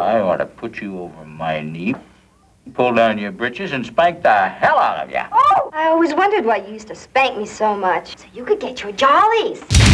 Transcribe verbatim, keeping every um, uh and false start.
I ought to put you over my knee, pull down your britches, and spank the hell out of you. Oh! I always wondered why you used to spank me so much. So you could get your jollies.